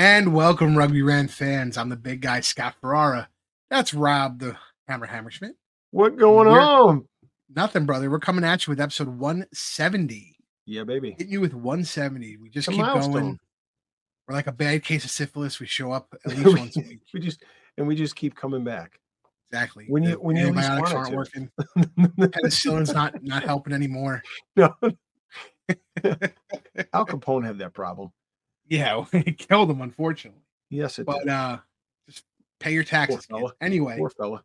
And welcome, Rugby Rant fans. I'm the big guy, Scott Ferrara. That's Rob, the Hammerschmidt. What going on? Nothing, brother. We're coming at you with episode 170. Yeah, baby. Hitting you with 170. We just It's a keep milestone. going. We're like a bad case of syphilis. We show up at least once a week. We just keep coming back. Exactly. When you antibiotics aren't working. Penicillin's not helping anymore. No. Al Capone had that problem. Yeah, it killed him, unfortunately. Yes, it did. But just pay your taxes. Anyway. Poor fella.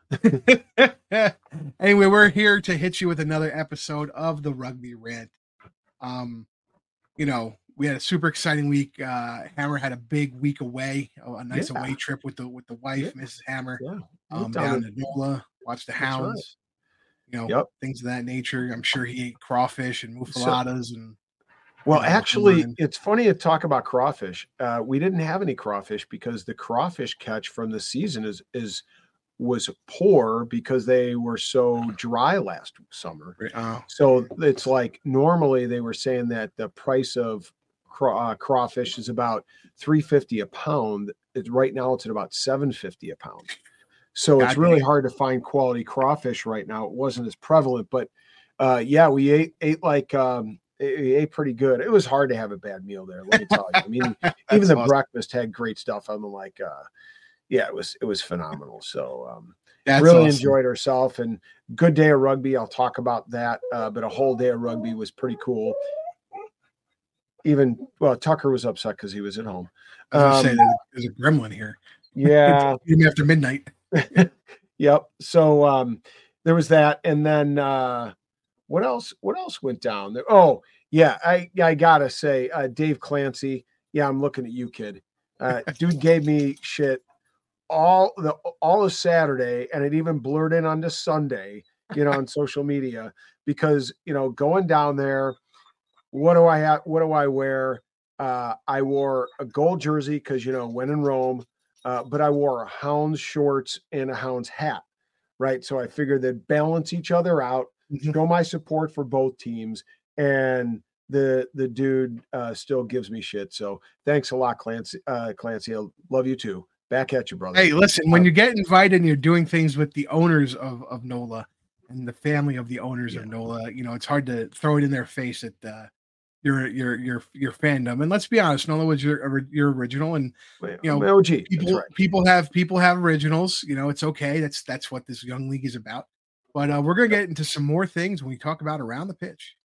Anyway, we're here to hit you with another episode of the Rugby Rant. We had a super exciting week. Hammer had a big week away, a nice away trip with the wife, Mrs. Hammer. Yeah. Down to NOLA, watched the hounds. Right. Things of that nature. I'm sure he ate crawfish and mufaladas actually, it's funny to talk about crawfish. We didn't have any crawfish because the crawfish catch from the season was poor because they were so dry last summer. So it's like normally they were saying that the price of crawfish is about $3.50 a pound. Right now it's at about $7.50 a pound. So it's really hard to find quality crawfish right now. It wasn't as prevalent, but we ate like it ate pretty good. It was hard to have a bad meal there, let me tell you. I mean, even the breakfast had great stuff. I'm like, it was phenomenal. So really enjoyed ourselves and good day of rugby. I'll talk about that. But a whole day of rugby was pretty cool. Tucker was upset because he was at home. I was going to say there's a gremlin here. Yeah. Even after midnight. Yep. So there was that. And then what else went down there? Oh, yeah. I gotta say, Dave Clancy. Yeah, I'm looking at you, kid. Dude gave me shit all of Saturday, and it even blurred in onto Sunday, on social media, because going down there, what do I have? What do I wear? I wore a gold jersey because when in Rome, but I wore a Hounds shorts and a Hounds hat, right? So I figured they'd balance each other out, show my support for both teams, and the dude still gives me shit. So thanks a lot, Clancy. Clancy, I love you too. Back at you, brother. Hey, listen, when you get invited and you're doing things with the owners of NOLA and the family of the owners of NOLA, it's hard to throw it in their face that your fandom. And let's be honest, NOLA was your original, and OG. People have originals. It's okay. That's what this young league is about. But we're gonna get into some more things when we talk about Around the Pitch.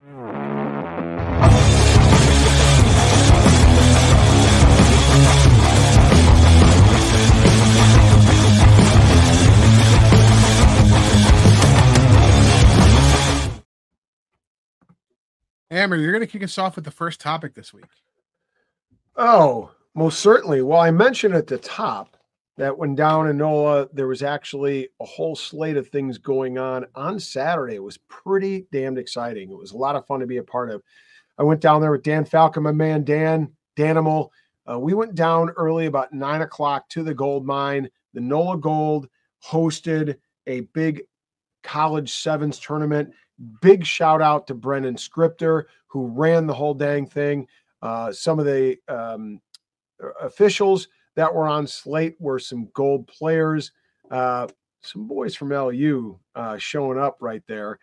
Hammer, you're going to kick us off with the first topic this week. Oh, most certainly. Well, I mentioned at the top that when down in NOLA, there was actually a whole slate of things going on Saturday. It was pretty damned exciting. It was a lot of fun to be a part of. I went down there with Dan Falcon, my man, Danimal. We went down early, about 9 o'clock, to the gold mine. The NOLA Gold hosted a big college sevens tournament. Big shout out to Brendan Scripter, who ran the whole dang thing. Some of the officials that were on slate were some gold players, some boys from LU showing up right there.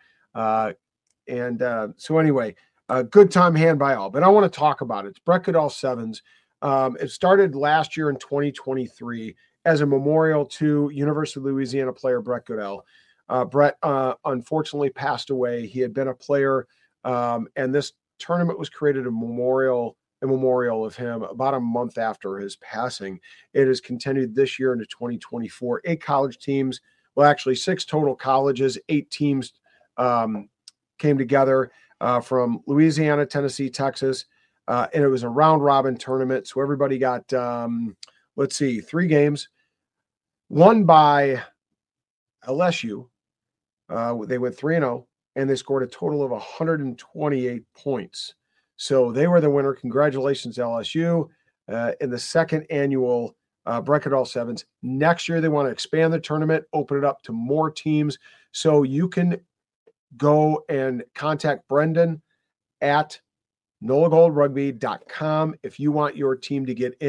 So anyway, a good time hand by all. But I want to talk about it. It's Brett Goodell Sevens. It started last year in 2023 as a memorial to University of Louisiana player Brett Goodell. Brett unfortunately passed away. He had been a player, and this tournament was created a memorial of him about a month after his passing. It has continued this year into 2024. 8 college teams, well, actually 6 total colleges, 8 teams came together from Louisiana, Tennessee, Texas, and it was a round-robin tournament. So everybody got, 3 games, won by LSU. They went 3-0, and they scored a total of 128 points. So they were the winner. Congratulations, LSU, in the second annual Brett Goodell Sevens. Next year, they want to expand the tournament, open it up to more teams. So you can go and contact Brendan at nolagoldrugby.com if you want your team to get in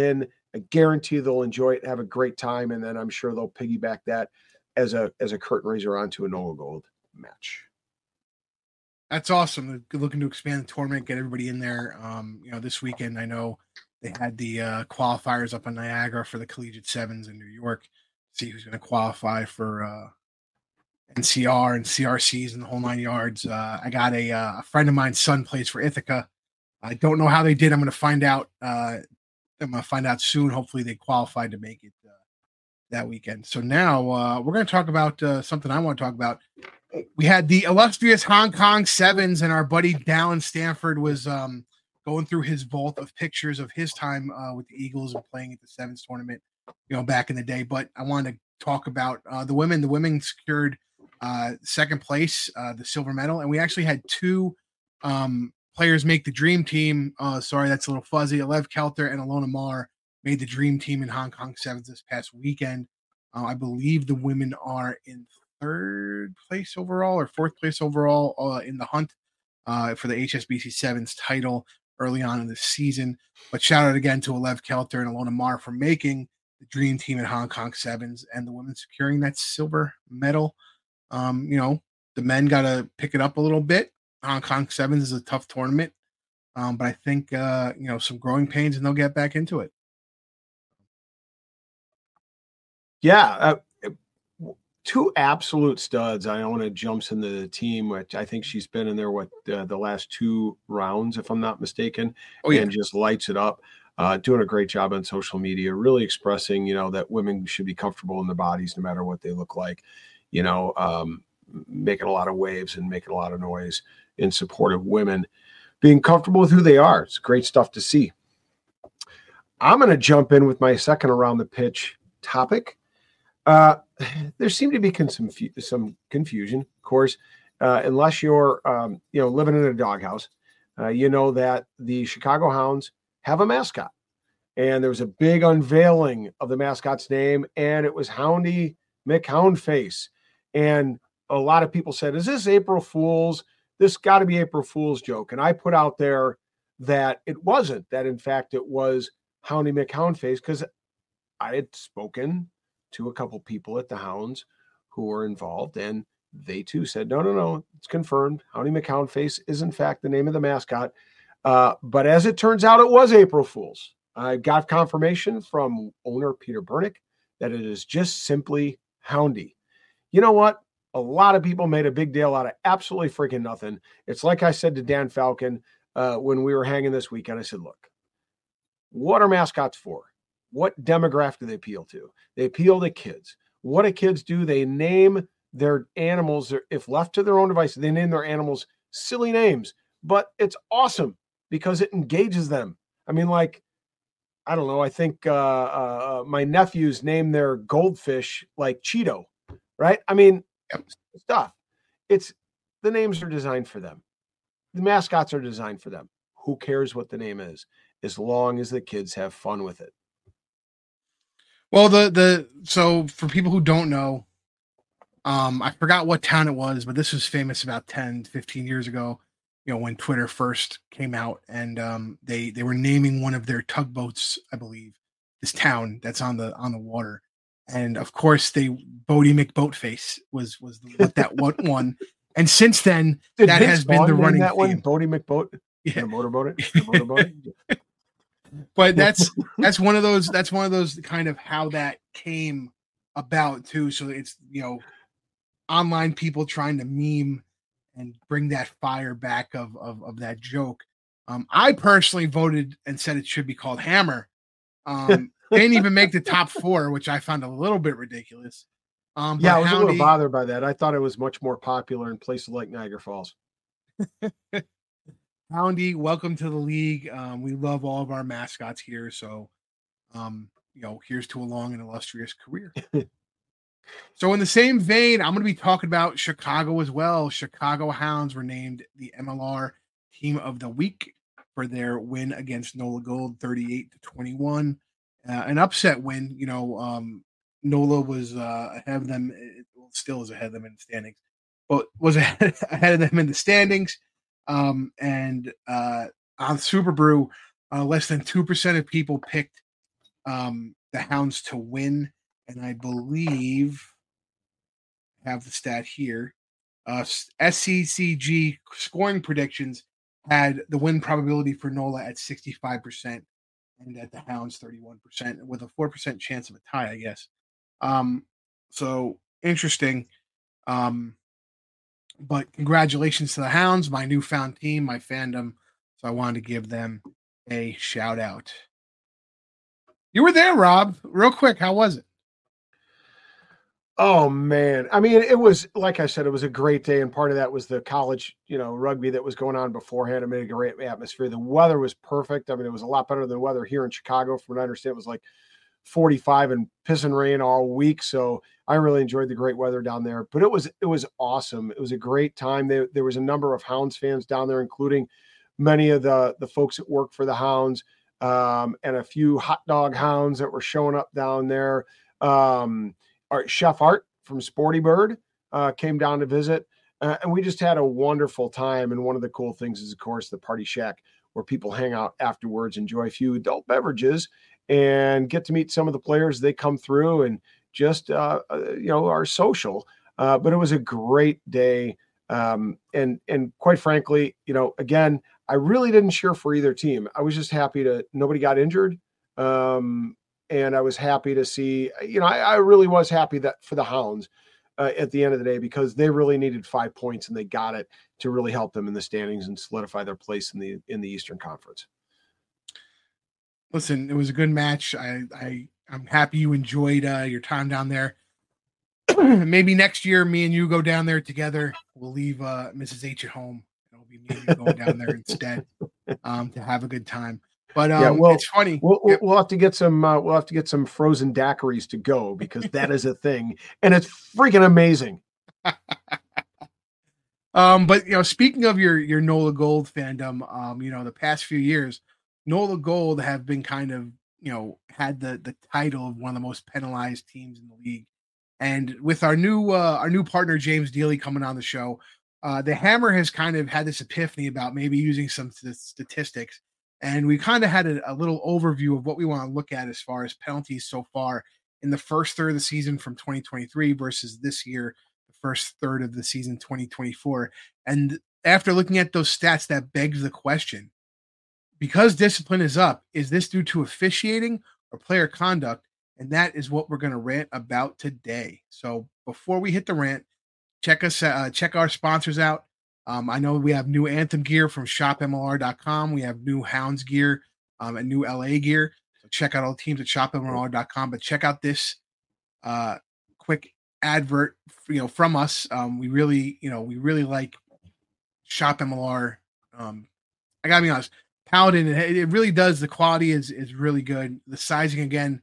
I guarantee they'll enjoy it, have a great time, and then I'm sure they'll piggyback that as a curtain raiser onto a NOLA Gold match. That's awesome. They're looking to expand the tournament, get everybody in there. This weekend I know they had the qualifiers up on Niagara for the Collegiate Sevens in New York. See who's going to qualify for NCR and CRCs and the whole 9 yards. I got a friend of mine's son plays for Ithaca. I don't know how they did. I'm going to find out. I'm going to find out soon. Hopefully they qualified to make it that weekend. So now we're going to talk about something I want to talk about. We had the illustrious Hong Kong Sevens, and our buddy Dallin Stanford was going through his vault of pictures of his time with the Eagles and playing at the Sevens tournament, back in the day. But I wanted to talk about the women. The women secured second place, the silver medal, and we actually had two players make the dream team. Sorry, that's a little fuzzy. Alev Kelter and Alona Marr made the dream team in Hong Kong Sevens this past weekend. I believe the women are in third place overall or fourth place overall in the hunt for the HSBC Sevens title early on in the season. But shout out again to Alev Kelter and Alona Marr for making the dream team in Hong Kong Sevens and the women securing that silver medal. The men got to pick it up a little bit. Hong Kong Sevens is a tough tournament, but I think some growing pains and they'll get back into it. Yeah, two absolute studs. Iona jumps into the team, which I think she's been in there the last two rounds, if I'm not mistaken. Oh, yeah. And just lights it up. Doing a great job on social media, really expressing, that women should be comfortable in their bodies no matter what they look like, making a lot of waves and making a lot of noise in support of women being comfortable with who they are. It's great stuff to see. I'm going to jump in with my second around the pitch topic. There seemed to be some confusion, of course, unless you're, living in a doghouse. That the Chicago Hounds have a mascot, and there was a big unveiling of the mascot's name, and it was Houndy McHoundface. And a lot of people said, "Is this April Fool's? This got to be April Fool's joke." And I put out there that it wasn't. That in fact it was Houndy McHoundface, because I had spoken to a couple people at the Hounds who were involved, and they too said, no, it's confirmed. Houndy McHoundface is in fact the name of the mascot. But as it turns out, it was April Fool's. I got confirmation from owner Peter Bernick that it is just simply Houndy. You know what? A lot of people made a big deal out of absolutely freaking nothing. It's like I said to Dan Falcon when we were hanging this weekend. I said, look, what are mascots for? What demographic do they appeal to? They appeal to kids. What do kids do? They name their animals, if left to their own devices, they name their animals silly names. But it's awesome because it engages them. I mean, like, I don't know. I think my nephews named their goldfish like Cheeto, right? I mean, stuff. It's the names are designed for them. The mascots are designed for them. Who cares what the name is, as long as the kids have fun with it. Well, so for people who don't know, I forgot what town it was, but this was famous about 10, 15 years ago, when Twitter first came out, and they were naming one of their tugboats, I believe, this town that's on the water. And of course Bodie McBoatface was that one. And since then, that has been the running theme. Bodie McBoat, yeah. Motorboat. But that's one of those kind of how that came about too. So it's online people trying to meme and bring that fire back of that joke. I personally voted and said it should be called Hammer. They didn't even make the top 4, which I found a little bit ridiculous. I was a little bothered by that. I thought it was much more popular in places like Niagara Falls. Houndy, welcome to the league. We love all of our mascots here. So, here's to a long and illustrious career. So in the same vein, I'm going to be talking about Chicago as well. Chicago Hounds were named the MLR Team of the Week for their win against NOLA Gold, 38-21. An upset win. NOLA was ahead of them. It still is ahead of them in the standings, but was ahead of them in the standings. And on Super Brew, less than 2% of people picked the Hounds to win, and I believe I have the stat here. SCCG scoring predictions had the win probability for NOLA at 65% and at the Hounds 31% with a 4% chance of a tie, I guess. So interesting. But congratulations to the Hounds, my newfound team, my fandom. So I wanted to give them a shout out. You were there, Rob. Real quick, how was it? Oh man. I mean, it was, like I said, it was a great day. And part of that was the college, rugby that was going on beforehand. It made a great atmosphere. The weather was perfect. I mean, it was a lot better than the weather here in Chicago. From what I understand, it was like 45 and piss and rain all week. So I really enjoyed the great weather down there, but it was awesome. It was a great time. There was a number of Hounds fans down there, including many of the folks that work for the Hounds, and a few hot dog hounds that were showing up down there. Chef Art from Sporty Bird came down to visit, and we just had a wonderful time. And one of the cool things is, of course, the Party Shack, where people hang out afterwards, enjoy a few adult beverages, and get to meet some of the players. They come through and just are social. But it was a great day, and quite frankly, again, I really didn't cheer for either team. I was just happy nobody got injured. And I was happy to see, I really was happy that for the Hounds at the end of the day, because they really needed 5 points and they got it to really help them in the standings and solidify their place in the Eastern Conference. Listen, it was a good match. I'm happy you enjoyed your time down there. Maybe next year, me and you go down there together. We'll leave Mrs. H at home. It'll be me and you going down there instead to have a good time. But it's funny. We'll have to get some. We'll have to get some frozen daiquiris to go, because that is a thing, and it's freaking amazing. But speaking of your NOLA Gold fandom, the past few years, NOLA Gold have been kind of had the title of one of the most penalized teams in the league, and with our new partner James Dealey coming on the show, the Hammer has kind of had this epiphany about maybe using some statistics. And we kind of had a little overview of what we want to look at as far as penalties so far in the first third of the season from 2023 versus this year, the first third of the season 2024. And after looking at those stats, that begs the question, because discipline is up, is this due to officiating or player conduct? And that is what we're going to rant about today. So before we hit the rant, check our sponsors out. I know we have new Anthem gear from shopmlr.com. We have new Hounds gear and new LA gear. So check out all the teams at shopmlr.com. But check out this quick advert, from us. We really like Shop MLR. I gotta be honest, Paladin. It really does. The quality is really good. The sizing, again,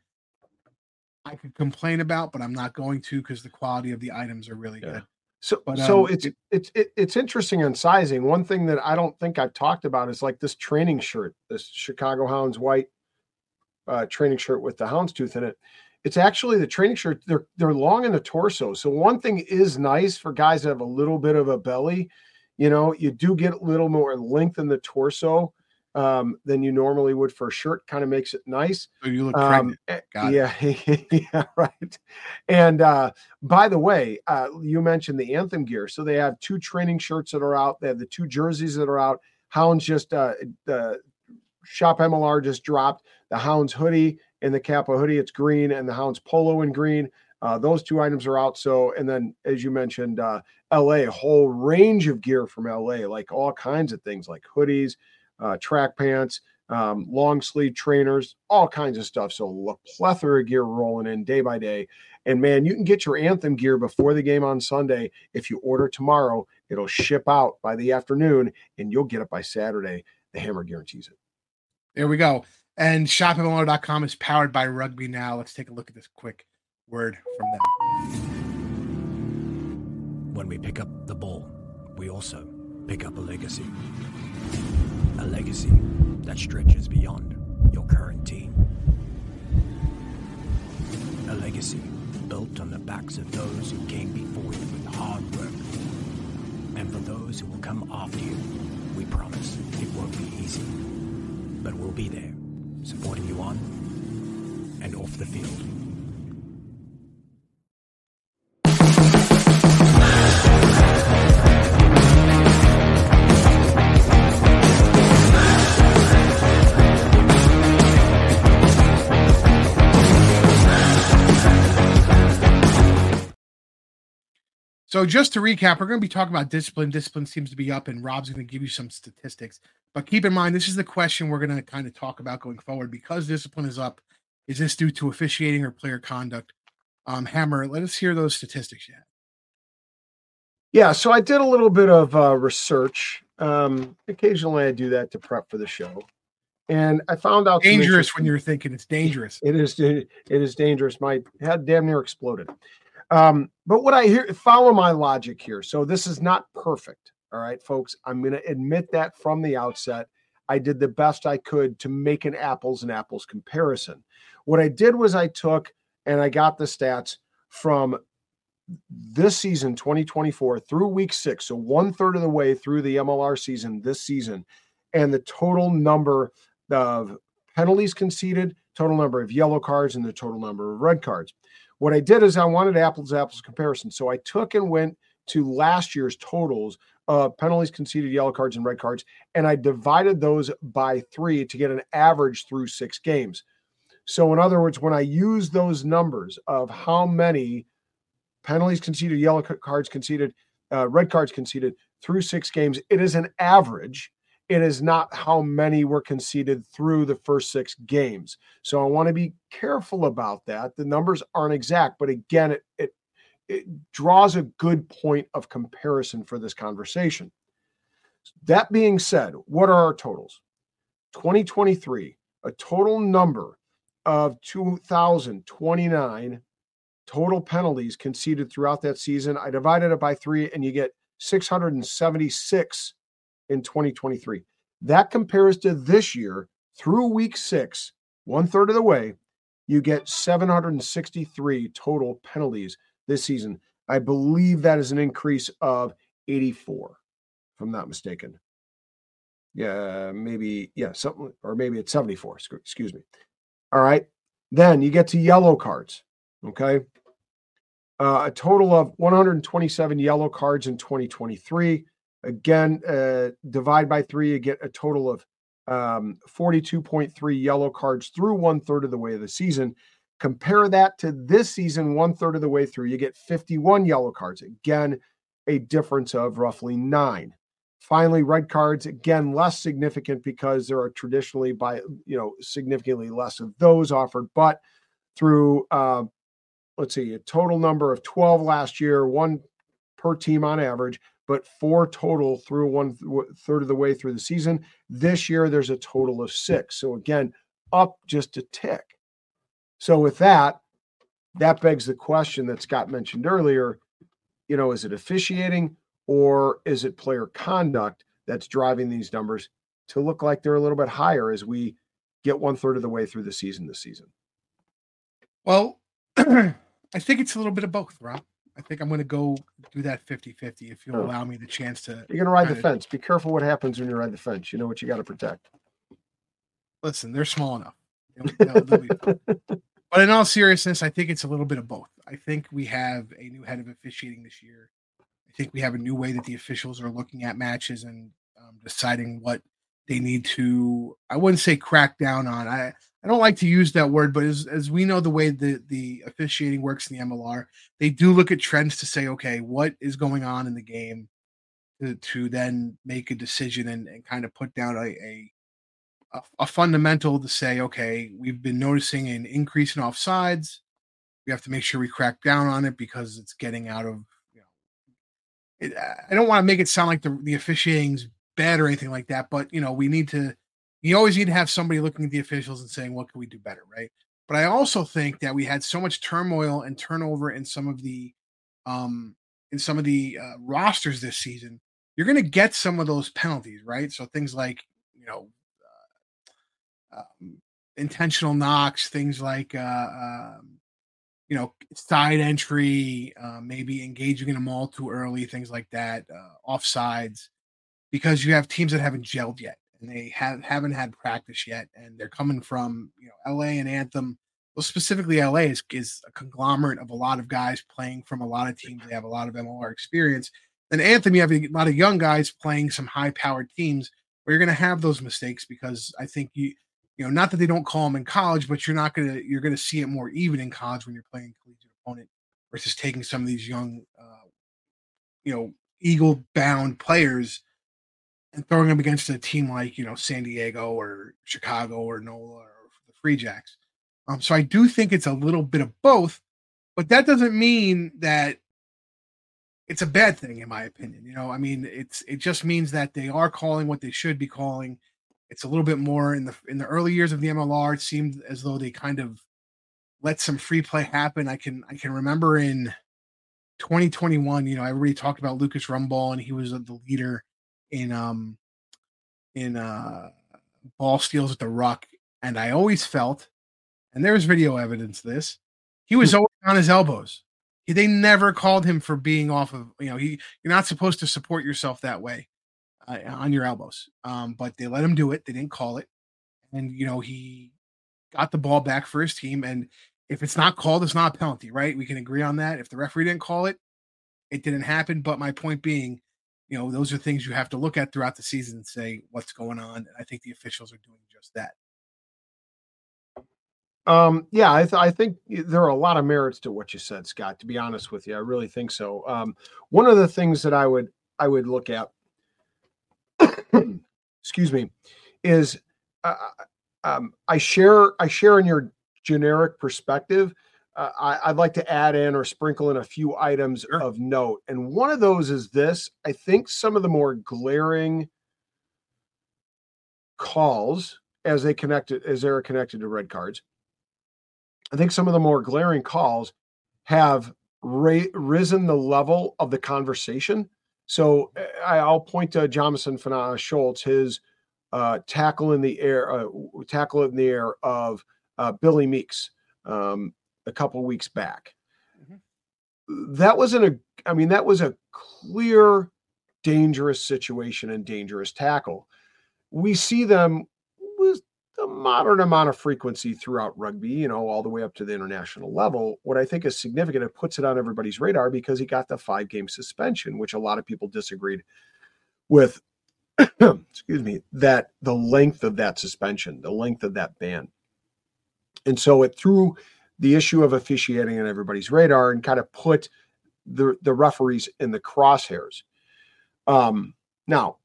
I could complain about, but I'm not going to, because the quality of the items are really good. So it's interesting on sizing. One thing that I don't think I've talked about is like this training shirt, this Chicago Hounds white training shirt with the houndstooth in it. It's actually the training shirt. They're long in the torso. So one thing is nice for guys that have a little bit of a belly. You do get a little more length in the torso than you normally would for a shirt. Kind of makes it nice. So you look pregnant. Yeah, right. And by the way, you mentioned the Anthem gear. So they have 2 training shirts that are out. They have the 2 jerseys that are out. Hounds the Shop MLR just dropped the Hounds hoodie and the Kappa hoodie. It's green, and the Hounds polo in green. Those 2 items are out. So, and then as you mentioned, LA, a whole range of gear from LA, like all kinds of things like hoodies, track pants, long sleeve trainers, all kinds of stuff. So a plethora of gear rolling in day by day. And man, you can get your Anthem gear before the game on Sunday. If you order tomorrow, it'll ship out by the afternoon, and you'll get it by Saturday. The Hammer guarantees it. There we go. And shopmlr.com is powered by Rugby Now. Let's take a look at this quick word from them. When we pick up the ball, we also pick up a legacy. A legacy that stretches beyond your current team. A legacy built on the backs of those who came before you with hard work. And for those who will come after you, we promise it won't be easy. But we'll be there, supporting you on and off the field. So just to recap, we're going to be talking about discipline. Discipline seems to be up, and Rob's going to give you some statistics. But keep in mind, this is the question we're going to kind of talk about going forward. Because discipline is up, is this due to officiating or player conduct? Hammer, let us hear those statistics yet. Yeah, so I did a little bit of research. Occasionally I do that to prep for the show. And I found out dangerous when you're thinking it's dangerous. It is dangerous. My head damn near exploded. But what I hear, follow my logic here. So this is not perfect. All right, folks, I'm going to admit that from the outset. I did the best I could to make an apples and apples comparison. What I did was I took and I got the stats from this season, 2024, through week 6. So 1/3 of the way through the MLR season this season, and the total number of penalties conceded, total number of yellow cards, and the total number of red cards. What I did is I wanted apples to apples comparison. So I took and went to last year's totals of penalties conceded, yellow cards, and red cards, and I divided those by 3 to get an average through 6 games. So in other words, when I use those numbers of how many penalties conceded, yellow cards conceded, red cards conceded through 6 games, it is an average. It is not how many were conceded through the first 6 games. So I want to be careful about that. The numbers aren't exact, but again, it draws a good point of comparison for this conversation. That being said, what are our totals? 2023, a total number of 2,029 total penalties conceded throughout that season. I divided it by 3 and you get 676 in 2023. That compares to this year through week 6, 1/3 of the way, you get 763 total penalties this season. I believe that is an increase of 84, if I'm not mistaken. Yeah, maybe, something, or maybe it's 74, excuse me. All right. Then you get to yellow cards. Okay. A total of 127 yellow cards in 2023. Again, divide by 3, you get a total of 42.3 yellow cards through 1/3 of the way of the season. Compare that to this season, 1/3 of the way through, you get 51 yellow cards. Again, a difference of roughly 9. Finally, red cards, again, less significant because there are traditionally significantly less of those offered, but through, let's see, a total number of 12 last year, 1 per team on average, but 4 total through 1/3 of the way through the season. This year, there's a total of 6. So again, up just a tick. So with that begs the question that Scott mentioned earlier, is it officiating or is it player conduct that's driving these numbers to look like they're a little bit higher as we get 1/3 of the way through the season this season? Well, I think it's a little bit of both, Rob. I think I'm going to go do that 50-50 if you'll allow me the chance to. You're going to ride the fence. Be careful what happens when you ride the fence. You know what you got to protect. Listen, they're small enough. They'll be fine. But in all seriousness, I think it's a little bit of both. I think we have a new head of officiating this year. I think we have a new way that the officials are looking at matches and deciding what they need to, I wouldn't say crack down on. I don't like to use that word, but as we know the way the officiating works in the MLR, they do look at trends to say, okay, what is going on in the game to then make a decision and kind of put down a fundamental to say, okay, we've been noticing an increase in offsides. We have to make sure we crack down on it because it's getting out of, I don't want to make it sound like the officiating's bad or anything like that, but you always need to have somebody looking at the officials and saying, what can we do better? Right. But I also think that we had so much turmoil and turnover in some of the rosters this season. You're going to get some of those penalties, right? So things like, intentional knocks, things like, side entry, maybe engaging in a maul too early, things like that, offsides, because you have teams that haven't gelled yet and they haven't had practice yet. And they're coming from, LA and Anthem, well, specifically LA is a conglomerate of a lot of guys playing from a lot of teams. They have a lot of MLR experience. And Anthem, you have a lot of young guys playing some high-powered teams where you're going to have those mistakes because I think not that they don't call them in college, but you're going to see it more even in college when you're playing a collegiate opponent versus taking some of these young, Eagle-bound players and throwing them against a team like, San Diego or Chicago or NOLA or the Free Jacks. So I do think it's a little bit of both, but that doesn't mean that it's a bad thing, in my opinion. It just means that they are calling what they should be calling. It's a little bit more in the early years of the MLR. It seemed as though they kind of let some free play happen. I can remember in 2021, everybody talked about Lucas Rumball, and he was the leader in ball steals at the Ruck. And I always felt, and there's video evidence of this, he was always on his elbows. They never called him for being off of, you're not supposed to support yourself that way on your elbows. But they let him do it. They didn't call it. And, he got the ball back for his team. And if it's not called, it's not a penalty, right? We can agree on that. If the referee didn't call it, it didn't happen. But my point being, those are things you have to look at throughout the season and say what's going on. And I think the officials are doing just that. I think there are a lot of merits to what you said, Scott, to be honest with you. I really think so. One of the things that I would look at, excuse me, is I share in your generic perspective. I'd like to add in or sprinkle in a few items of note. And one of those is this. I think some of the more glaring calls as they're connected to red cards, I think some of the more glaring calls have risen the level of the conversation. So I'll point to Jamison Schultz, his tackle in the air of Billy Meeks a couple of weeks back. Mm-hmm. That was a clear, dangerous situation and dangerous tackle. We see them with a moderate amount of frequency throughout rugby, all the way up to the international level. What I think is significant, it puts it on everybody's radar because he got the 5-game suspension, which a lot of people disagreed with, excuse me, that the length of that suspension, the length of that ban. And so it threw the issue of officiating on everybody's radar and kind of put the referees in the crosshairs. Now,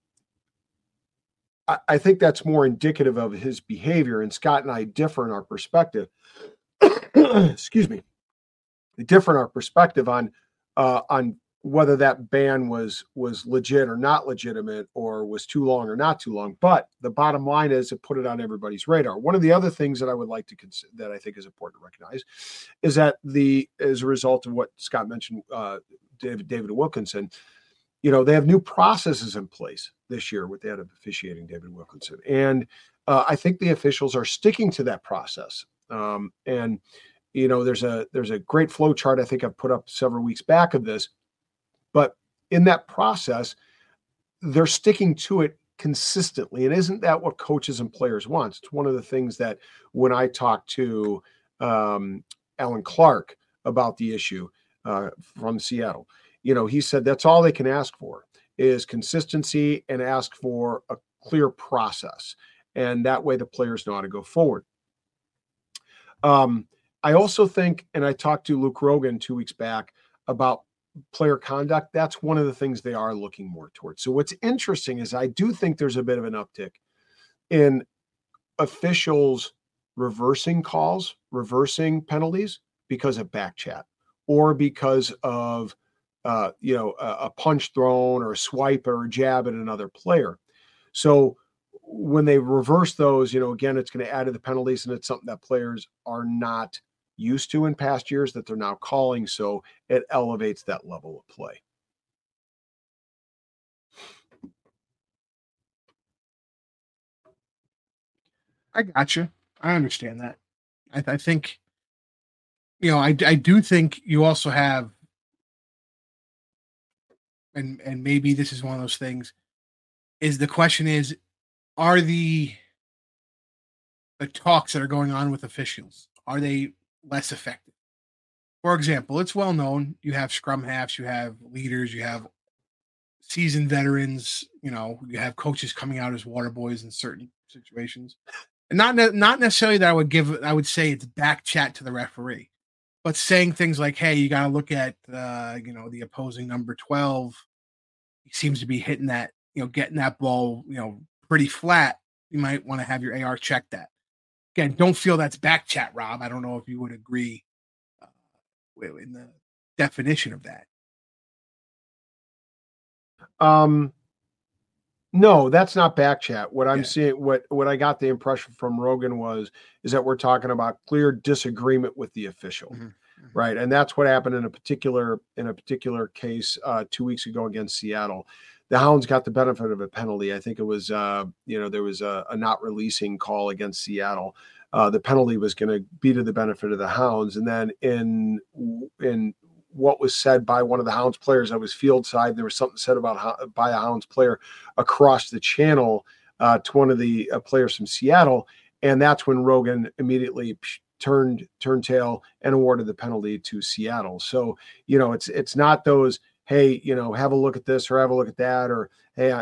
I think that's more indicative of his behavior, and Scott and I differ in our perspective. Excuse me. We differ in our perspective on whether that ban was legit or not legitimate, or was too long or not too long. But the bottom line is it put it on everybody's radar. One of the other things that I would like to consider, that I think is important to recognize, is that as a result of what Scott mentioned, David Wilkinson, they have new processes in place this year with that of officiating David Wilkinson. And I think the officials are sticking to that process. And there's a great flow chart I think I've put up several weeks back of this. But in that process, they're sticking to it consistently. And isn't that what coaches and players want? It's one of the things that when I talked to Alan Clark about the issue from Seattle, he said that's all they can ask for is consistency and ask for a clear process. And that way the players know how to go forward. I also think, and I talked to Luke Rogan 2 weeks back about player conduct. That's one of the things they are looking more towards. So what's interesting is I do think there's a bit of an uptick in officials reversing calls, reversing penalties because of back chat or because of a punch thrown or a swipe or a jab at another player. So when they reverse those, again, it's going to add to the penalties, and it's something that players are not used to in past years that they're now calling. So it elevates that level of play. I got you. I understand that. I think, I do think you also have, and maybe this is one of those things, is the question is, are the talks that are going on with officials, are they less effective. For example, it's well known you have scrum halves, you have leaders, you have seasoned veterans, you have coaches coming out as water boys in certain situations. And not necessarily that I would say it's back chat to the referee, but saying things like, hey, you got to look at, the opposing number 12. He seems to be hitting that, getting that ball, pretty flat. You might want to have your AR check that. Again, don't feel that's back chat, Rob. I don't know if you would agree in the definition of that. No, that's not back chat. What I'm seeing, what I got the impression from Rogan is that we're talking about clear disagreement with the official, right? And that's what happened in a particular case 2 weeks ago against Seattle. The Hounds got the benefit of a penalty. I think it was, there was a not releasing call against Seattle. The penalty was going to be to the benefit of the Hounds, and then in what was said by one of the Hounds players, I was field side. There was something said by a Hounds player across the channel to one of the players from Seattle. And that's when Rogan immediately turned tail and awarded the penalty to Seattle. So, it's not those, hey, have a look at this or have a look at that, or, hey,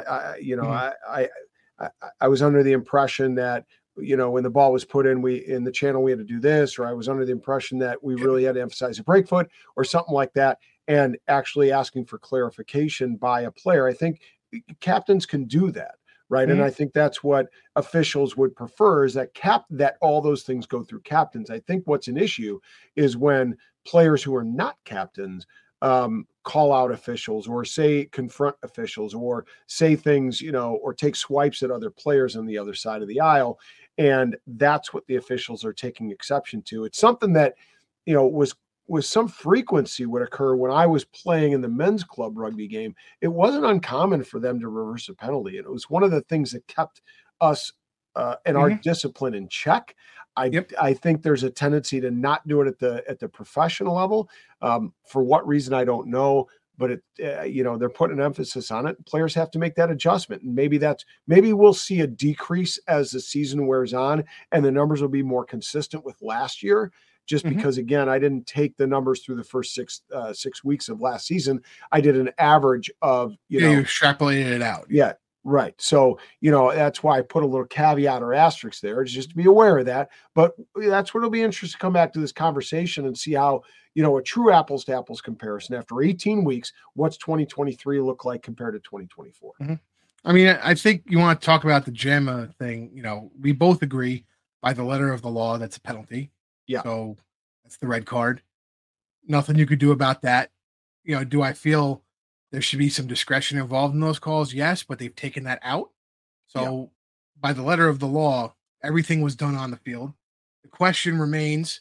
I was under the impression that, when the ball was put in the channel, we had to do this, or I was under the impression that we really had to emphasize the break foot or something like that, and actually asking for clarification by a player. I think captains can do that, right? Mm-hmm. And I think that's what officials would prefer, is that all those things go through captains. I think what's an issue is when players who are not captains call out officials, or confront officials, or say things, or take swipes at other players on the other side of the aisle. And that's what the officials are taking exception to. It's something that, was some frequency would occur when I was playing in the men's club rugby game. It wasn't uncommon for them to reverse a penalty. And it was one of the things that kept us and our discipline in check. I think there's a tendency to not do it at the professional level. For what reason, I don't know. But they're putting an emphasis on it. Players have to make that adjustment, and maybe we'll see a decrease as the season wears on, and the numbers will be more consistent with last year. Just because, again, I didn't take the numbers through the first 6 weeks of last season. I did an average of you extrapolated it out. Yeah. Right. So, that's why I put a little caveat or asterisk there, just to be aware of that. But that's what it'll be interesting to come back to this conversation and see how, a true apples to apples comparison after 18 weeks, what's 2023 look like compared to 2024? Mm-hmm. I mean, I think you want to talk about the JAMA thing. We both agree by the letter of the law, that's a penalty. Yeah. So that's the red card. Nothing you could do about that. Do I feel there should be some discretion involved in those calls? Yes, but they've taken that out. So by the letter of the law, everything was done on the field. The question remains,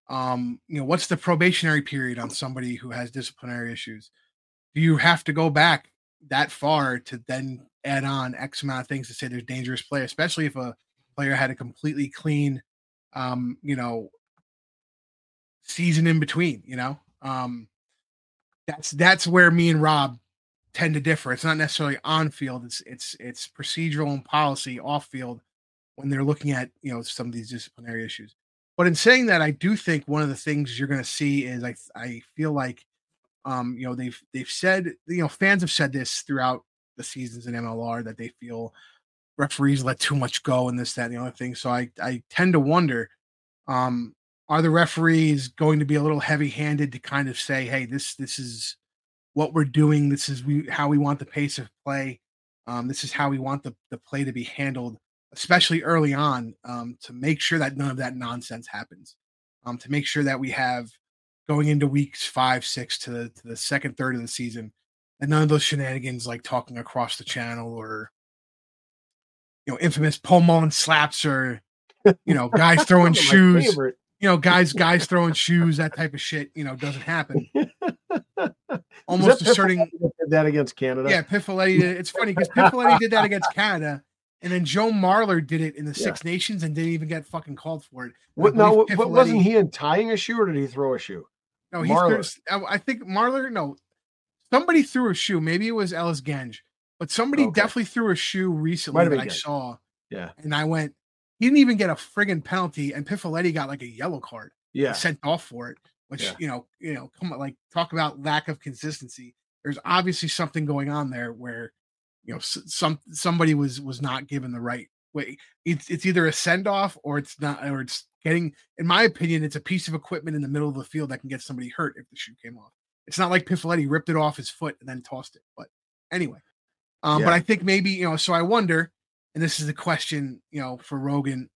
what's the probationary period on somebody who has disciplinary issues? Do you have to go back that far to then add on X amount of things to say there's dangerous play, especially if a player had a completely clean, season in between, that's where me and Rob tend to differ. It's not necessarily on field. It's procedural and policy off field when they're looking at, some of these disciplinary issues. But in saying that, I do think one of the things you're going to see is I feel like, they've said, fans have said this throughout the seasons in MLR, that they feel referees let too much go and this, that, and the other thing. So I tend to wonder, are the referees going to be a little heavy-handed to kind of say, hey, this is what we're doing. This is how we want the pace of play. This is how we want the play to be handled, especially early on, to make sure that none of that nonsense happens, to make sure that we have going into weeks 5, 6 to the second third of the season, and none of those shenanigans like talking across the channel or, infamous Paul Mullen slaps or, guys throwing shoes, guys throwing shoes, that type of shit, doesn't happen. Almost asserting did that against Canada. Yeah, Piffoletti did. It's funny because Piffoletti did that against Canada. And then Joe Marler did it in the Six Nations and didn't even get fucking called for it. Wasn't he in tying a shoe, or did he throw a shoe? No, I think Marler. No, somebody threw a shoe. Maybe it was Ellis Genge, but somebody definitely threw a shoe recently that I saw. Yeah, and I went, he didn't even get a friggin' penalty, and Piffoletti got like a yellow card. sent off for it. Which come on, like talk about lack of consistency. There's obviously something going on there where somebody was not given the right way. It's either a send off or it's not, or it's getting. In my opinion, it's a piece of equipment in the middle of the field that can get somebody hurt if the shoe came off. It's not like Piffaletti ripped it off his foot and then tossed it. But anyway, but I think maybe So I wonder, and this is a question for Rogan.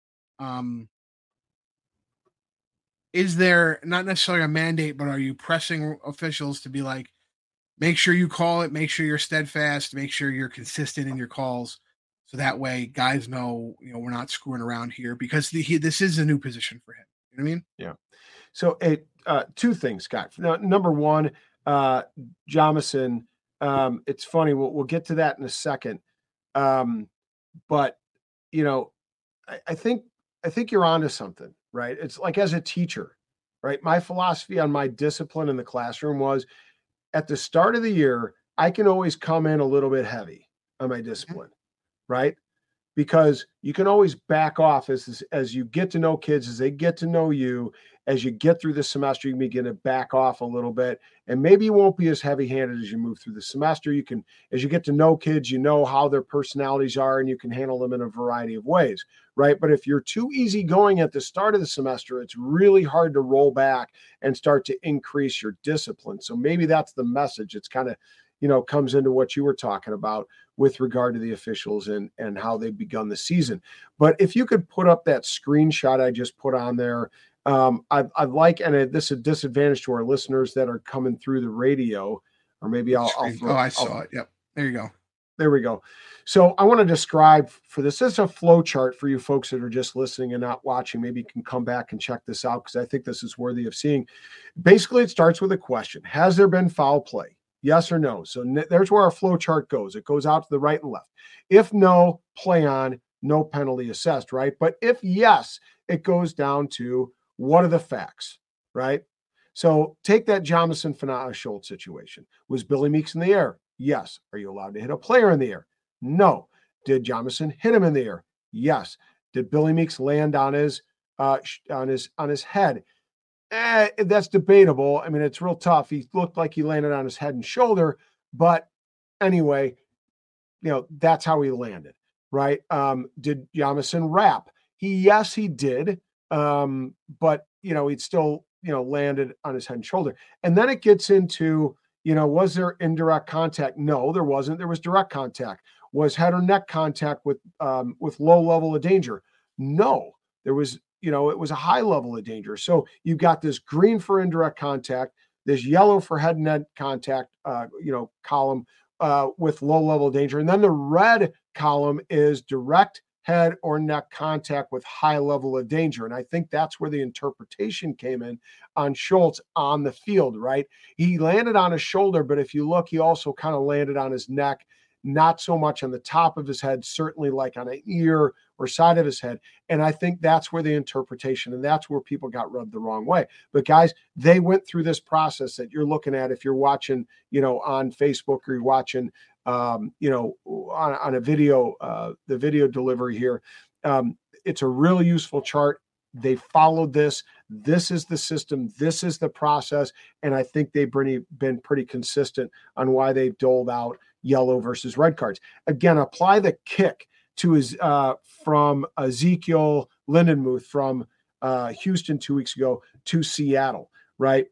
Is there not necessarily a mandate, but are you pressing officials to be like, make sure you call it, make sure you're steadfast, make sure you're consistent in your calls, so that way guys know, we're not screwing around here, because this is a new position for him. You know what I mean? Yeah. So two things, Scott. Now, number one, Jamison. It's funny. We'll get to that in a second. But I think you're onto something. Right. It's like, as a teacher, right? My philosophy on my discipline in the classroom was, at the start of the year, I can always come in a little bit heavy on my discipline, right? Because you can always back off as you get to know kids, as they get to know you, as you get through the semester, you begin to back off a little bit. And maybe you won't be as heavy-handed as you move through the semester. You can, as you get to know kids, you know how their personalities are, and you can handle them in a variety of ways, right? But if you're too easygoing at the start of the semester, it's really hard to roll back and start to increase your discipline. So maybe that's the message. It's kind of, comes into what you were talking about with regard to the officials and how they've begun the season. But if you could put up that screenshot I just put on there, I'd like, and this is a disadvantage to our listeners that are coming through the radio, or maybe I saw it. Yep. There you go. There we go. So I want to describe for this. This is a flow chart for you folks that are just listening and not watching. Maybe you can come back and check this out, because I think this is worthy of seeing. Basically, it starts with a question. Has there been foul play? Yes or no? So there's where our flow chart goes. It goes out to the right and left. If no, play on, no penalty assessed, right? But if yes, it goes down to, what are the facts, right? So take that Jamison Schultz situation. Was Billy Meeks in the air? Yes. Are you allowed to hit a player in the air? No. Did Jamison hit him in the air? Yes. Did Billy Meeks land on his head? That's debatable. I mean, it's real tough. He looked like he landed on his head and shoulder, but anyway, that's how he landed, right? Did Jamison wrap? Yes, he did. But he'd still, landed on his head and shoulder. And then it gets into, was there indirect contact? No, there wasn't. There was direct contact. Was head or neck contact with low level of danger? No, there was, it was a high level of danger. So you've got this green for indirect contact, this yellow for head and neck contact, column with low level of danger. And then the red column is direct head or neck contact with high level of danger. And I think that's where the interpretation came in on Schultz on the field, right? He landed on his shoulder, but if you look, he also kind of landed on his neck, not so much on the top of his head, certainly like on an ear or side of his head. And I think that's where the interpretation, and that's where people got rubbed the wrong way. But guys, they went through this process that you're looking at. If you're watching, on Facebook, or you're watching, on a video, the video delivery here, it's a really useful chart. They followed this. This is the system. This is the process. And I think they've been pretty consistent on why they've doled out yellow versus red cards. Again, apply the kick to his from Ezekiel Lindenmuth from Houston 2 weeks ago to Seattle, right?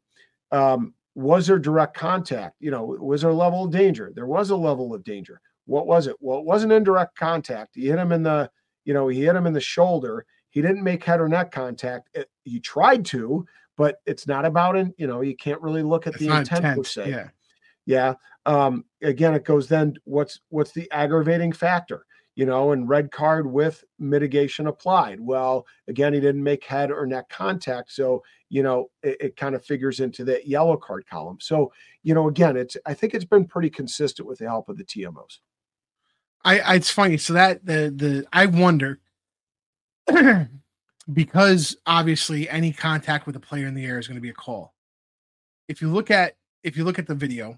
Was there direct contact? Was there a level of danger? There was a level of danger. What was it? Well, it wasn't indirect contact. He hit him in the, he hit him in the shoulder. He didn't make head or neck contact. He tried to, but it's not about it. You can't really look at the intent per se. Yeah. Yeah. Again, it goes then, what's the aggravating factor? And red card with mitigation applied. Well, again, he didn't make head or neck contact. So, it kind of figures into that yellow card column. So, again, I think it's been pretty consistent with the help of the TMOs. It's funny. So that I wonder, because obviously any contact with a player in the air is going to be a call. If you look at the video,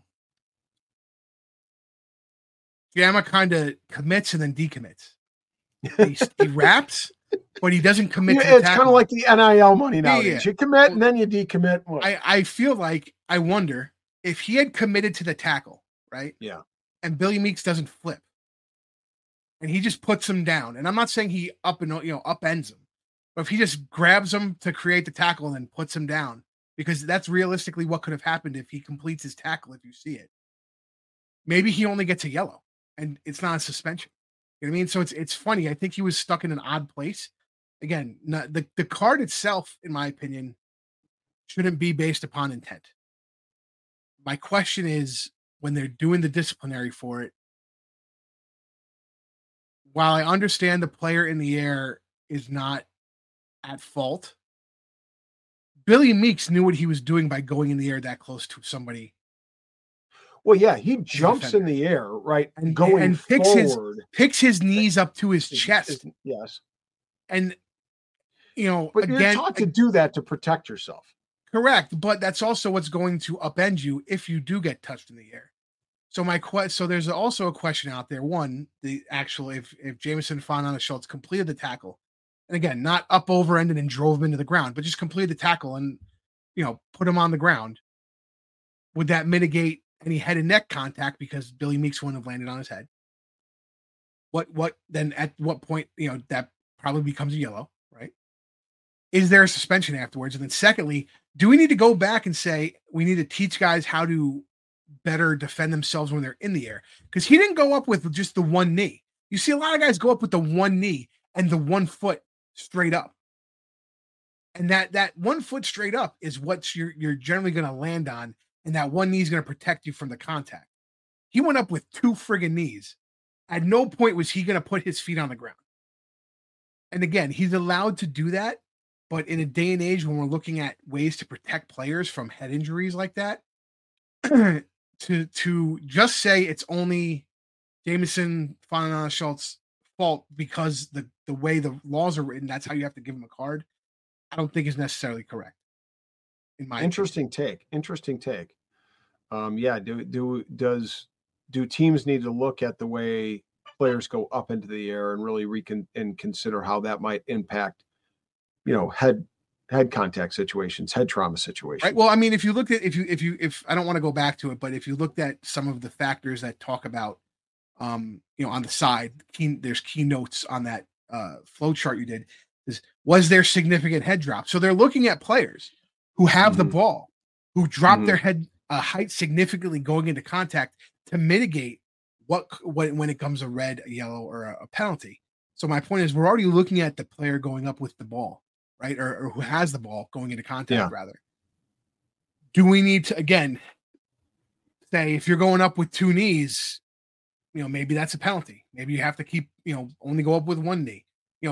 Gamma kind of commits and then decommits. He wraps but he doesn't commit to the It's kind tackle. of like the NIL money nowadays. Yeah. You commit and then you decommit. I feel like, I wonder if he had committed to the tackle, right? Yeah. And Billy Meeks doesn't flip, and he just puts him down. And I'm not saying he upends him, but if he just grabs him to create the tackle and then puts him down, because that's realistically what could have happened if he completes his tackle. If you see it, maybe he only gets a yellow, and it's not a suspension. You know what I mean? So it's funny. I think he was stuck in an odd place. Again, the card itself, in my opinion, shouldn't be based upon intent. My question is, when they're doing the disciplinary for it, while I understand the player in the air is not at fault, Billy Meeks knew what he was doing by going in the air that close to somebody. Well, yeah, he jumps in the air, right, and going forward, picks his knees up to his chest. Yes, and but again, you're taught to do that to protect yourself. Correct, but that's also what's going to upend you if you do get touched in the air. So so there's also a question out there. One, the actual if Jamison Fonana-Schultz completed the tackle, and again, not up over-ended and drove him into the ground, but just completed the tackle and put him on the ground, would that mitigate any head and neck contact because Billy Meeks wouldn't have landed on his head? What then at what point, that probably becomes a yellow, right? Is there a suspension afterwards? And then secondly, do we need to go back and say we need to teach guys how to better defend themselves when they're in the air? Because he didn't go up with just the one knee. You see a lot of guys go up with the one knee and the 1 foot straight up. And that 1 foot straight up is what you're generally going to land on. And that one knee is going to protect you from the contact. He went up with 2 friggin' knees. At no point was he going to put his feet on the ground. And again, he's allowed to do that. But in a day and age when we're looking at ways to protect players from head injuries like that, to just say it's only Jamison Fonana-Schultz's fault because the way the laws are written, that's how you have to give him a card, I don't think is necessarily correct. In my Interesting take. Yeah. Do teams need to look at the way players go up into the air and really consider how that might impact, head contact situations, head trauma situations? Right. Well, I mean, if you looked at if I don't want to go back to it, but if you looked at some of the factors that talk about, on the side, there's keynotes on that flow chart you did. Was there significant head drop? So they're looking at players who have the ball, who drop their head height significantly going into contact to mitigate what when it comes a red, a yellow, or a penalty. So my point is, we're already looking at the player going up with the ball, right? Or who has the ball going into contact, rather. Do we need to, again, say if you're going up with 2 knees, maybe that's a penalty. Maybe you have to keep, only go up with 1 knee.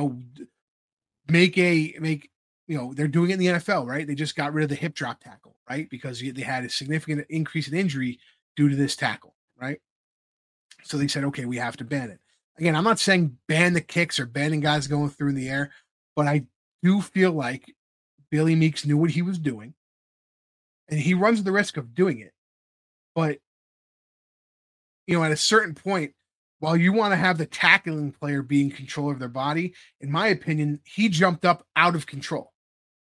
They're doing it in the NFL, right? They just got rid of the hip drop tackle, right? Because they had a significant increase in injury due to this tackle, right? So they said, okay, we have to ban it. Again, I'm not saying ban the kicks or banning guys going through in the air, but I do feel like Billy Meeks knew what he was doing, and he runs the risk of doing it. But, at a certain point, while you want to have the tackling player be in control of their body, in my opinion, he jumped up out of control.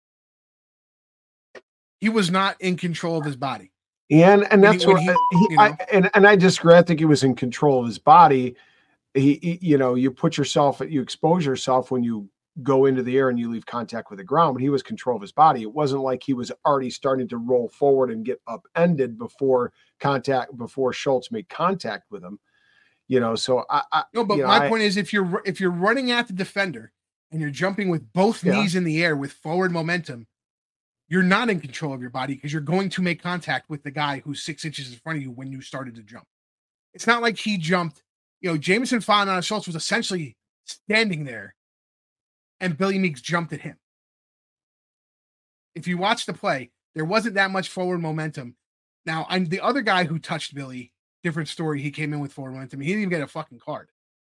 He was not in control of his body. And that's and I disagree. I think he was in control of his body. You expose yourself when you go into the air and you leave contact with the ground, but he was control of his body. It wasn't like he was already starting to roll forward and get upended before Schultz made contact with him. So my point is, if you're running at the defender and you're jumping with both knees in the air with forward momentum, you're not in control of your body because you're going to make contact with the guy who's 6 inches in front of you when you started to jump. It's not like he jumped. Jamison Fonana-Schultz was essentially standing there, and Billy Meeks jumped at him. If you watch the play, there wasn't that much forward momentum. Now, I'm the other guy who touched Billy. Different story. He came in with forward momentum. He didn't even get a fucking card.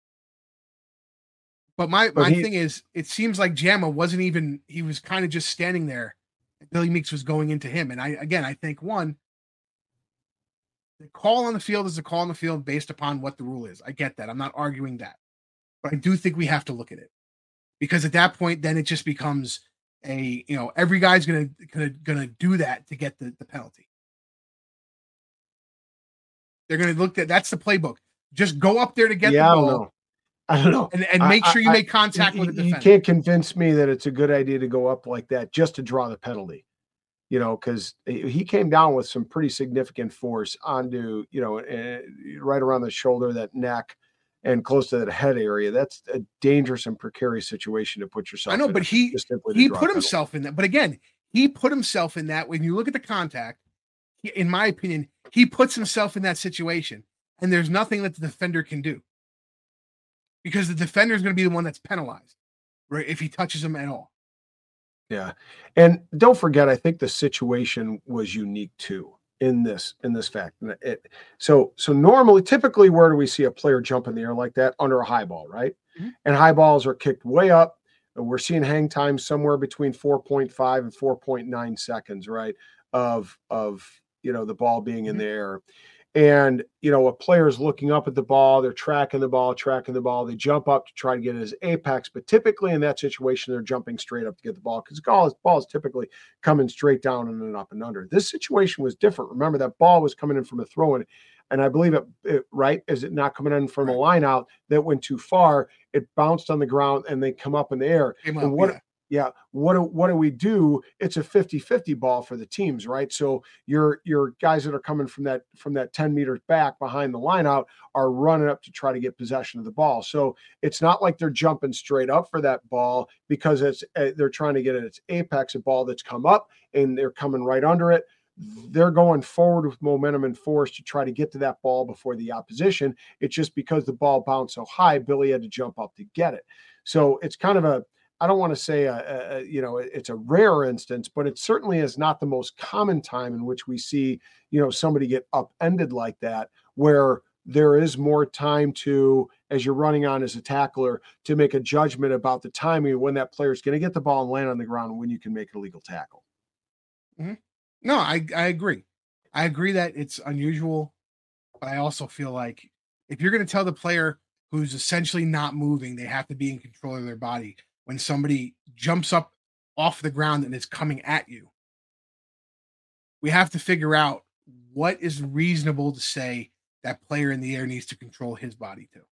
But my thing is, it seems like Jamma wasn't even. He was kind of just standing there. Billy Meeks was going into him, and I think one, the call on the field is a call on the field based upon what the rule is. I get that. I'm not arguing that, but I do think we have to look at it because at that point, then it just becomes every guy's gonna do that to get the penalty. They're gonna look at that's the playbook. Just go up there to get the ball. I don't know. And make sure you make contact with the defender. You can't convince me that it's a good idea to go up like that just to draw the penalty. Because he came down with some pretty significant force onto, right around the shoulder, that neck, and close to that head area. That's a dangerous and precarious situation to put yourself in. I know, but he put himself in that. But again, he put himself in that. When you look at the contact, in my opinion, he puts himself in that situation, and there's nothing that the defender can do. Because the defender is going to be the one that's penalized, right? If he touches him at all. Yeah. And don't forget, I think the situation was unique too in this fact. So normally, typically, where do we see a player jump in the air like that? Under a high ball, right? Mm-hmm. And high balls are kicked way up. And we're seeing hang times somewhere between 4.5 and 4.9 seconds, right? Of the ball being in the air. And, a player's looking up at the ball, they're tracking the ball, they jump up to try to get his apex. But typically in that situation, they're jumping straight up to get the ball because the ball is typically coming straight down and then up and under. This situation was different. Remember, that ball was coming in from a throw-in. And I believe is it not coming in from a line out that went too far? It bounced on the ground and they come up in the air. What do we do? It's a 50-50 ball for the teams, right? So your guys that are coming from that 10 meters back behind the line out are running up to try to get possession of the ball. So it's not like they're jumping straight up for that ball because they're trying to get at its apex, a ball that's come up and they're coming right under it. They're going forward with momentum and force to try to get to that ball before the opposition. It's just because the ball bounced so high, Billy had to jump up to get it. So it's kind of I don't want to say it's a rare instance, but it certainly is not the most common time in which we see, somebody get upended like that, where there is more time to, as you're running on as a tackler, to make a judgment about the timing of when that player is going to get the ball and land on the ground and when you can make a legal tackle. Mm-hmm. No, I agree. I agree that it's unusual, but I also feel like if you're going to tell the player who's essentially not moving, they have to be in control of their body. When somebody jumps up off the ground and is coming at you, we have to figure out what is reasonable to say that player in the air needs to control his body to.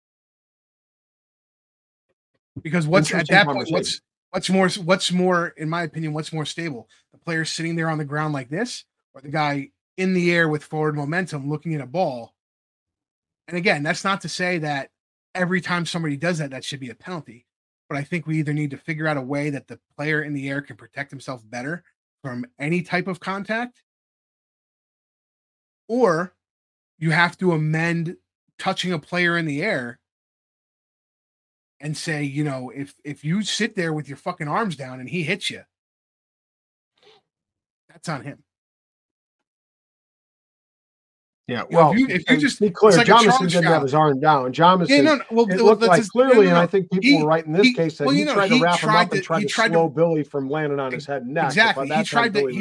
Because what's at that point, what's more, in my opinion, what's more stable? The player sitting there on the ground like this, or the guy in the air with forward momentum looking at a ball? And again, that's not to say that every time somebody does that should be a penalty. But I think we either need to figure out a way that the player in the air can protect himself better from any type of contact, or you have to amend touching a player in the air and say, if you sit there with your fucking arms down and he hits you, that's on him. Yeah, well, if you just be clear, Jamison didn't have his arm down. Jamison, it looked like clearly, and I think people were right in this case that he tried to wrap him up and tried to slow Billy from landing on his head and neck. Exactly, he tried to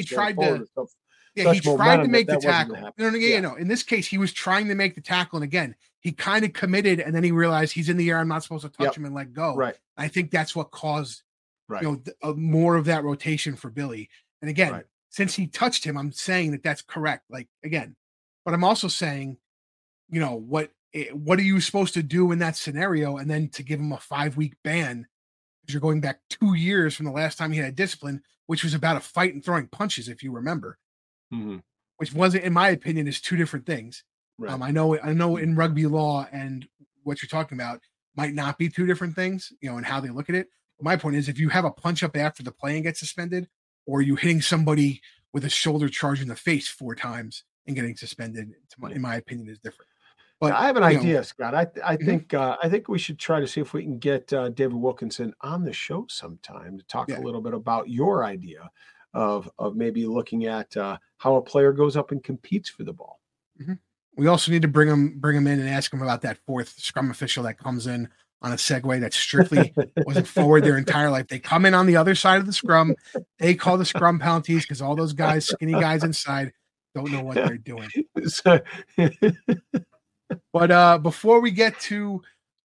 make the tackle. No. In this case, he was trying to make the tackle, and again, he kind of committed, and then he realized he's in the air. I'm not supposed to touch him and let go. Right. I think that's what caused more of that rotation for Billy. And again, since he touched him, I'm saying that's correct. Like again. But I'm also saying, what are you supposed to do in that scenario? And then to give him a 5-week ban, because you're going back 2 years from the last time he had discipline, which was about a fight and throwing punches, if you remember, which wasn't, in my opinion, is two different things. Right. I know in rugby law and what you're talking about might not be two different things, and how they look at it. But my point is, if you have a punch up after the play and get suspended, or you hitting somebody with a shoulder charge in the face 4 times, and getting suspended, in my opinion, is different. But I have an idea, Scott. I think we should try to see if we can get David Wilkinson on the show sometime to talk a little bit about your idea of maybe looking at how a player goes up and competes for the ball. Mm-hmm. We also need to bring him in and ask him about that 4th scrum official that comes in on a segue that strictly wasn't forward their entire life. They come in on the other side of the scrum. They call the scrum penalties because all those guys, skinny guys inside, don't know what they're doing. But before we get to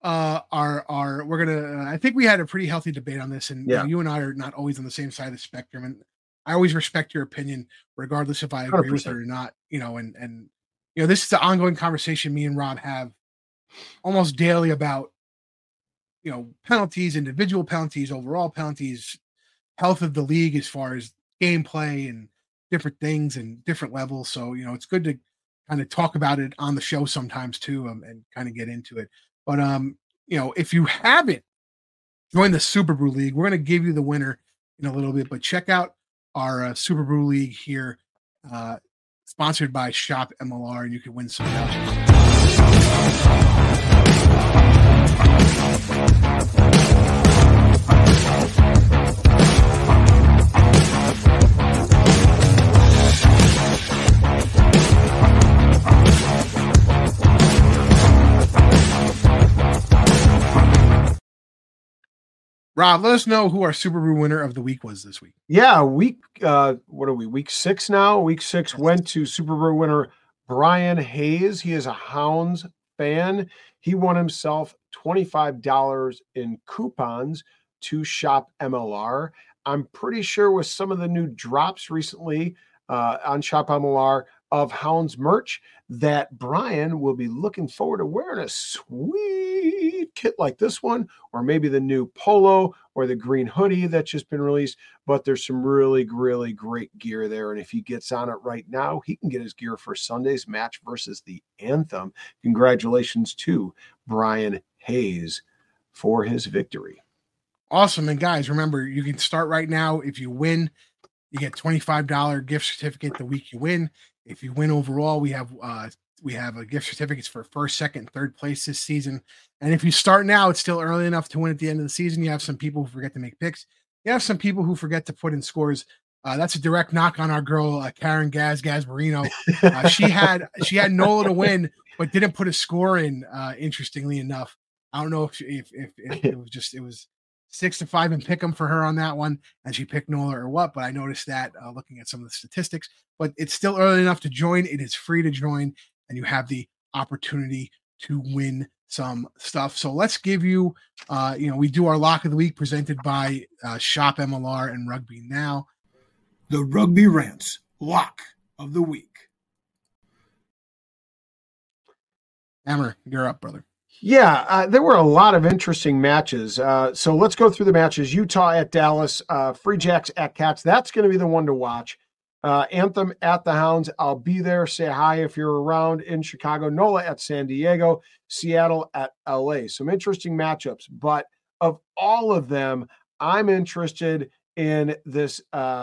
we're gonna. I think we had a pretty healthy debate on this, and Yeah. you and I are not always on the same side of the spectrum, and I always respect your opinion, regardless if I agree with it 100%. or not. And this is the ongoing conversation me and Rob have almost daily about penalties, individual penalties, overall penalties, health of the league as far as gameplay and different things and different levels. So it's good to kind of talk about it on the show sometimes too, and kind of get into it. But if you haven't joined the Super Brew League, we're going to give you the winner in a little bit. But check out our Super Brew League here, sponsored by Shop MLR, and you can win some vouchers. Rob, let us know who our Super Brew winner of the week was this week. Yeah, week what are we? Week 6 now. Week 6 went to Super Brew winner Brian Hayes. He is a Hounds fan. He won himself $25 in coupons to Shop MLR. I'm pretty sure with some of the new drops recently on Shop MLR of Hounds merch that Brian will be looking forward to wearing a sweet kit like this one, or maybe the new polo or the green hoodie that's just been released. But there's some really, really great gear there. And if he gets on it right now, he can get his gear for Sunday's match versus the Anthem. Congratulations to Brian Hayes for his victory. Awesome. And guys, remember, you can start right now. If you win, you get $25 gift certificate the week you win. If you win overall, we have a gift certificates for first, second, third place this season. And if you start now, it's still early enough to win at the end of the season. You have some people who forget to make picks. You have some people who forget to put in scores. That's a direct knock on our girl, Karen Gaz Marino. She had NOLA to win, but didn't put a score in. Interestingly enough, I don't know if it was 6-5 and pick 'em for her on that one, and she picked NOLA or what, but I noticed that looking at some of the statistics. But it's still early enough to join. It is free to join, and you have the opportunity to win some stuff. So let's give you, we do our lock of the week presented by Shop MLR and Rugby Now. The Rugby Rants lock of the week. Hammer, you're up, brother. Yeah, there were a lot of interesting matches. So let's go through the matches. Utah at Dallas, Free Jacks at Cats. That's going to be the one to watch. Anthem at the Hounds. I'll be there. Say hi if you're around in Chicago. NOLA at San Diego. Seattle at LA. Some interesting matchups. But of all of them, I'm interested in this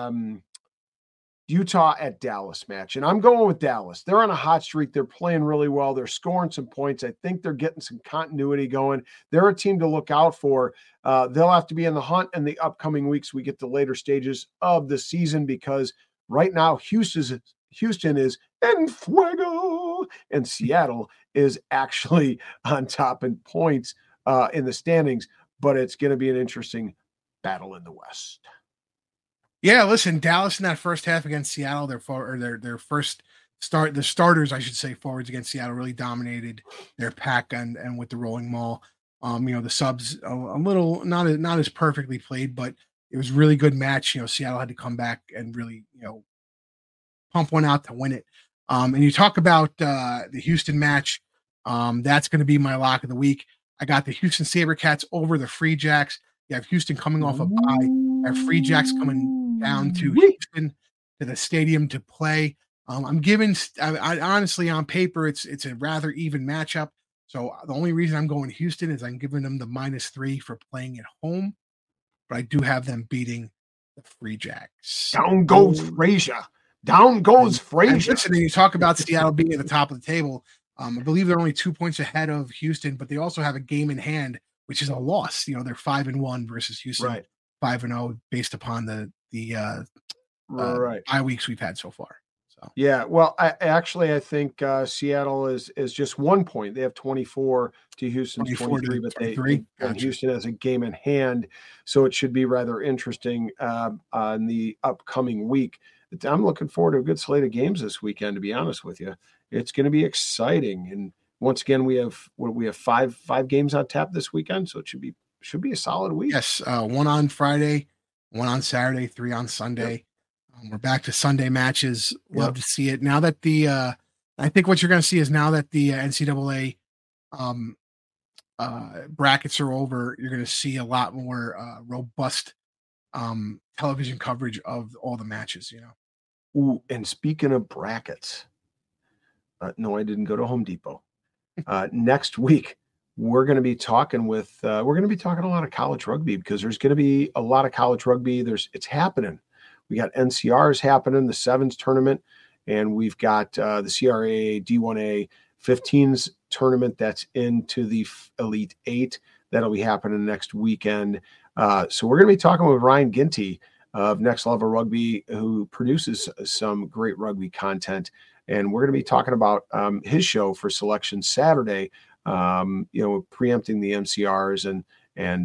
Utah at Dallas match. And I'm going with Dallas. They're on a hot streak. They're playing really well. They're scoring some points. I think they're getting some continuity going. They're a team to look out for. They'll have to be in the hunt in the upcoming weeks. We get the later stages of the season because right now Houston is en fuego and Seattle is actually on top in points in the standings. But it's going to be an interesting battle in the West. Yeah, listen, Dallas in that first half against Seattle, their first start, the starters, I should say, forwards against Seattle really dominated their pack and with the rolling maul. The subs a little not as perfectly played, but it was a really good match. Seattle had to come back and really, pump one out to win it. And you talk about the Houston match. That's going to be my lock of the week. I got the Houston SaberCats over the Free Jacks. You have Houston coming off a bye. You have Free Jacks coming down to Houston to the stadium to play. I'm giving. I honestly, on paper, it's a rather even matchup. So the only reason I'm going to Houston is I'm giving them the -3 for playing at home, but I do have them beating the Free Jacks. Down goes Frazier. Down goes Frazier. Listen, you talk about Seattle being at the top of the table. I believe they're only 2 points ahead of Houston, but they also have a game in hand, which is a loss. They're 5-1 versus Houston, right. 5-0 based upon the right bye weeks we've had so far. So yeah, well, I think Seattle is just 1 point. They have 24 to Houston's 23, but Houston has a game in hand, so it should be rather interesting on the upcoming week. I'm looking forward to a good slate of games this weekend. To be honest with you, it's going to be exciting, and once again, we have five games on tap this weekend, so it should be a solid week. Yes, 1 on Friday, 1 on Saturday, 3 on Sunday. Yep. We're back to Sunday matches. Love to see it. Now that I think what you're going to see is now that the NCAA brackets are over, you're going to see a lot more robust television coverage of all the matches, Ooh, and speaking of brackets, no, I didn't go to Home Depot. Next week, we're going to be talking a lot of college rugby, because there's going to be a lot of college rugby. It's happening. We got NCRs happening, the sevens tournament, and we've got the CRA D1A 15s tournament that's into the Elite 8. That'll be happening next weekend. So we're going to be talking with Ryan Ginty of Next Level Rugby, who produces some great rugby content. And we're going to be talking about his show for Selection Saturday, preempting the MCRs and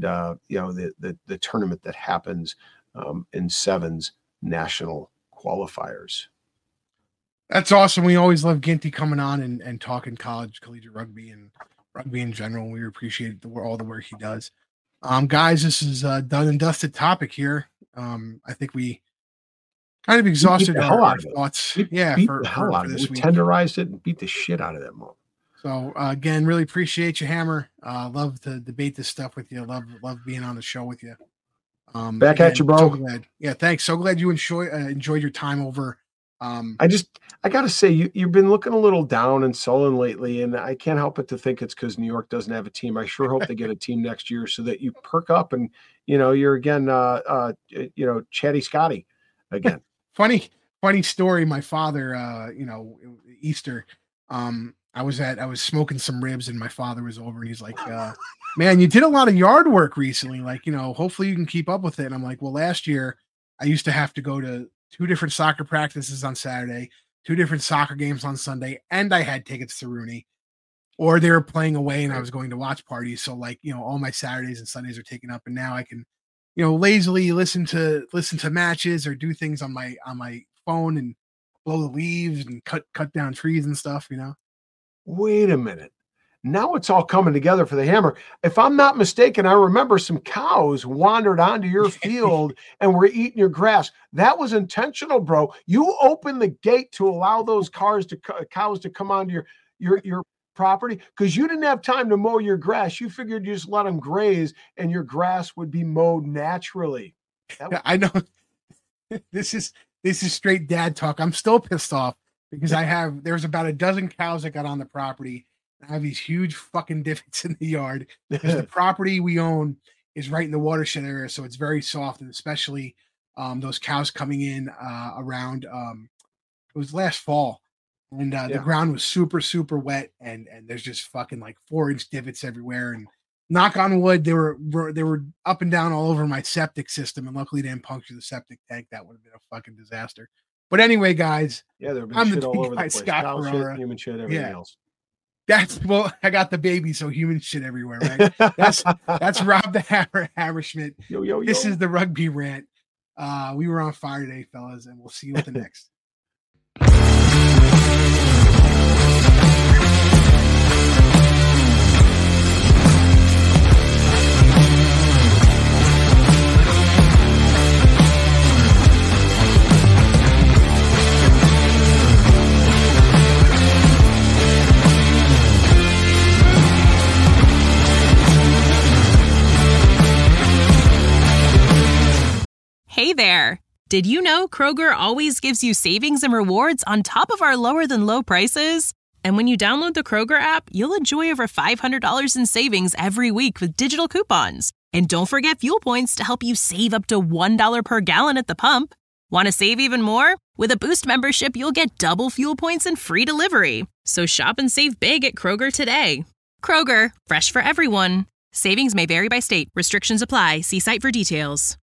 the tournament that happens in sevens national qualifiers. That's awesome. We always love Ginty coming on and talking collegiate rugby and rugby in general. We appreciate all the work he does. Guys, this is a done and dusted topic here. I think we kind of exhausted our thoughts. We tenderized it and beat the shit out of that moment. So again, really appreciate you, Hammer. Love to debate this stuff with you. Love being on the show with you. Back at you, bro. So glad. Yeah, thanks. So glad you enjoyed your time over. I gotta say, you've been looking a little down and sullen lately, and I can't help but to think it's because New York doesn't have a team. I sure hope they get a team next year so that you perk up and you're again Chatty Scotty again. Funny story. My father, Easter, I was smoking some ribs and my father was over and he's like, man, you did a lot of yard work recently. Like, hopefully you can keep up with it. And I'm like, well, last year I used to have to go to 2 different soccer practices on Saturday, 2 different soccer games on Sunday. And I had tickets to Rooney, or they were playing away and I was going to watch parties. So like, all my Saturdays and Sundays are taken up, and now I can, lazily listen to matches or do things on my phone and blow the leaves and cut down trees and stuff, Wait a minute. Now it's all coming together for the Hammer. If I'm not mistaken, I remember some cows wandered onto your field and were eating your grass. That was intentional, bro. You opened the gate to allow those cows to come onto your property because you didn't have time to mow your grass. You figured you just let them graze and your grass would be mowed naturally. I know. This is straight dad talk. I'm still pissed off because there's about a dozen cows that got on the property. I have these huge fucking divots in the yard because the property we own is right in the watershed area. So it's very soft, and especially those cows coming in around, it was last fall, and the ground was super, super wet, and there's just fucking like 4-inch divots everywhere. And knock on wood, they were up and down all over my septic system, and luckily they didn't puncture the septic tank. That would have been a fucking disaster. But anyway, guys, there've been shit all over the place. Cow shit, human shit, everything else. I got the baby, so human shit everywhere, right? That's Rob the Hammerschmidt. Yo. This is the Rugby Rant. We were on fire today, fellas, and we'll see you with the next. Hey there! Did you know Kroger always gives you savings and rewards on top of our lower-than-low prices? And when you download the Kroger app, you'll enjoy over $500 in savings every week with digital coupons. And don't forget fuel points to help you save up to $1 per gallon at the pump. Want to save even more? With a Boost membership, you'll get double fuel points and free delivery. So shop and save big at Kroger today. Kroger, fresh for everyone. Savings may vary by state. Restrictions apply. See site for details.